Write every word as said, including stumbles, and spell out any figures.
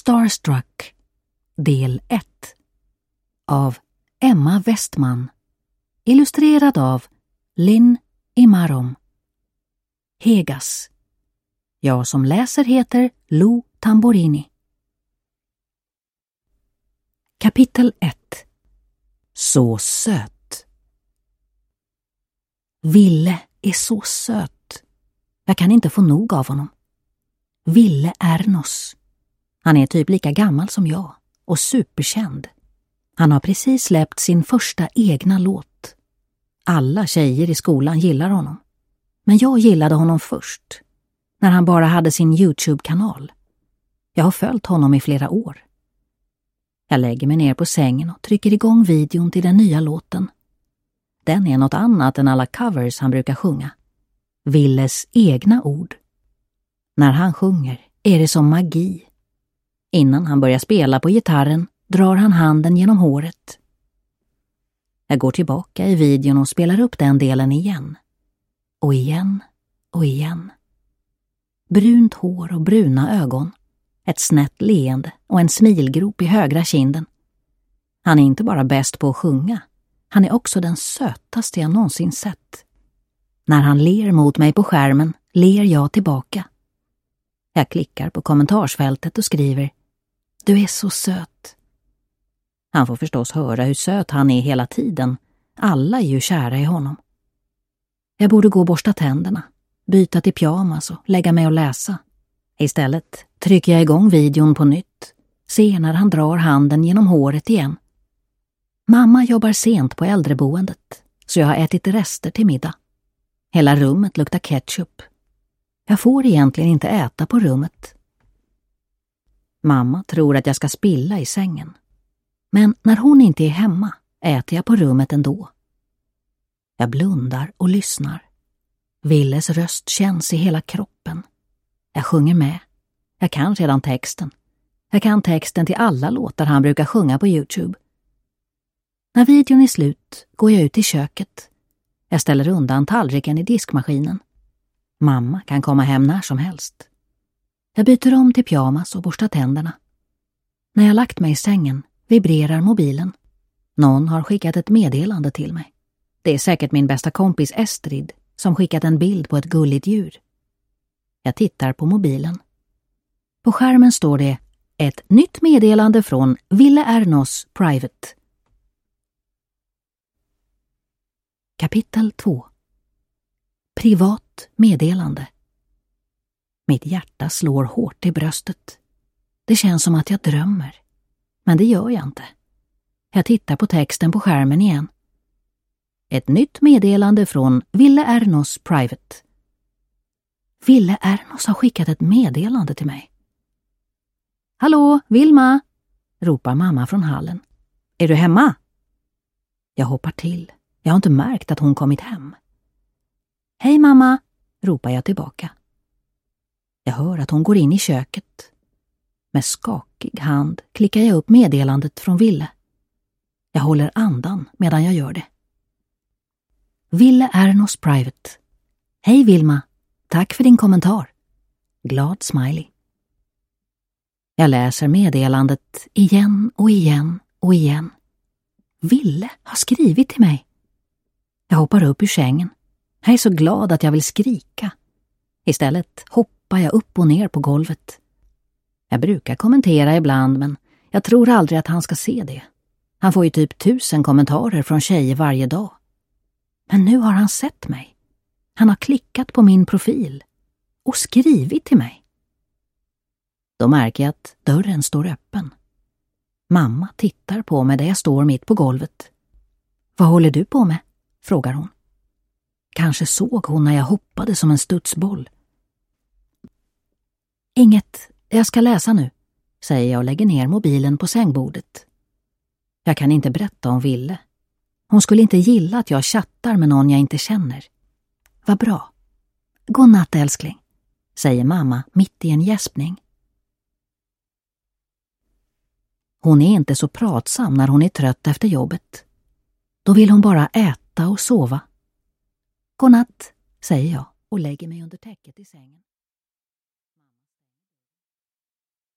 Starstruck del ett av Emma Westman, illustrerad av Lynn Imarom. Hegas. Jag som läser heter Lou Tamborini. Kapitel ett. Så söt. Ville är så söt. Jag kan inte få nog av honom. Ville Ernås. Han är typ lika gammal som jag och superkänd. Han har precis släppt sin första egna låt. Alla tjejer i skolan gillar honom. Men jag gillade honom först, när han bara hade sin YouTube-kanal. Jag har följt honom i flera år. Jag lägger mig ner på sängen och trycker igång videon till den nya låten. Den är något annat än alla covers han brukar sjunga. Willes egna ord. När han sjunger är det som magi. Innan han börjar spela på gitarren drar han handen genom håret. Jag går tillbaka i videon och spelar upp den delen igen. Och igen och igen. Brunt hår och bruna ögon. Ett snett leende och en smilgrop i högra kinden. Han är inte bara bäst på att sjunga. Han är också den sötaste jag någonsin sett. När han ler mot mig på skärmen ler jag tillbaka. Jag klickar på kommentarsfältet och skriver: Du är så söt. Han får förstås höra hur söt han är hela tiden. Alla är ju kära i honom. Jag borde gå och borsta tänderna, byta till pyjamas och lägga mig och läsa. Istället trycker jag igång videon på nytt. Ser när han drar handen genom håret igen. Mamma jobbar sent på äldreboendet, så jag har ätit rester till middag. Hela rummet luktar ketchup. Jag får egentligen inte äta på rummet. Mamma tror att jag ska spilla i sängen. Men när hon inte är hemma äter jag på rummet ändå. Jag blundar och lyssnar. Willes röst känns i hela kroppen. Jag sjunger med. Jag kan redan texten. Jag kan texten till alla låtar han brukar sjunga på YouTube. När videon är slut går jag ut i köket. Jag ställer undan tallriken i diskmaskinen. Mamma kan komma hem när som helst. Jag byter om till pyjamas och borstar tänderna. När jag lagt mig i sängen vibrerar mobilen. Någon har skickat ett meddelande till mig. Det är säkert min bästa kompis Estrid som skickat en bild på ett gulligt djur. Jag tittar på mobilen. På skärmen står det ett nytt meddelande från Ville Ernås Private. Kapitel två. Privat meddelande. Mitt hjärta slår hårt i bröstet. Det känns som att jag drömmer. Men det gör jag inte. Jag tittar på texten på skärmen igen. Ett nytt meddelande från Ville Ernås Private. Ville Ernås har skickat ett meddelande till mig. Hallå, Vilma, ropar mamma från hallen. Är du hemma? Jag hoppar till. Jag har inte märkt att hon kommit hem. Hej mamma, ropar jag tillbaka. Jag hör att hon går in i köket. Med skakig hand klickar jag upp meddelandet från Ville. Jag håller andan medan jag gör det. Ville Ernås Private. Hej Vilma, tack för din kommentar. Glad smiley. Jag läser meddelandet igen och igen och igen. Ville har skrivit till mig. Jag hoppar upp ur sängen. Jag är så glad att jag vill skrika. Istället hoppar jag upp och ner på golvet. Jag brukar kommentera ibland, men jag tror aldrig att han ska se det. Han får ju typ tusen kommentarer från tjejer varje dag. Men nu har han sett mig. Han har klickat på min profil och skrivit till mig. Då märker jag att dörren står öppen. Mamma tittar på mig där jag står mitt på golvet. Vad håller du på med? Frågar hon. Kanske såg hon när jag hoppade som en studsboll. Inget, jag ska läsa nu, säger jag och lägger ner mobilen på sängbordet. Jag kan inte berätta om Ville. Hon skulle inte gilla att jag chattar med någon jag inte känner. Vad bra. God natt älskling, säger mamma mitt i en gäspning. Hon är inte så pratsam när hon är trött efter jobbet. Då vill hon bara äta och sova. God natt, säger jag och lägger mig under täcket i sängen.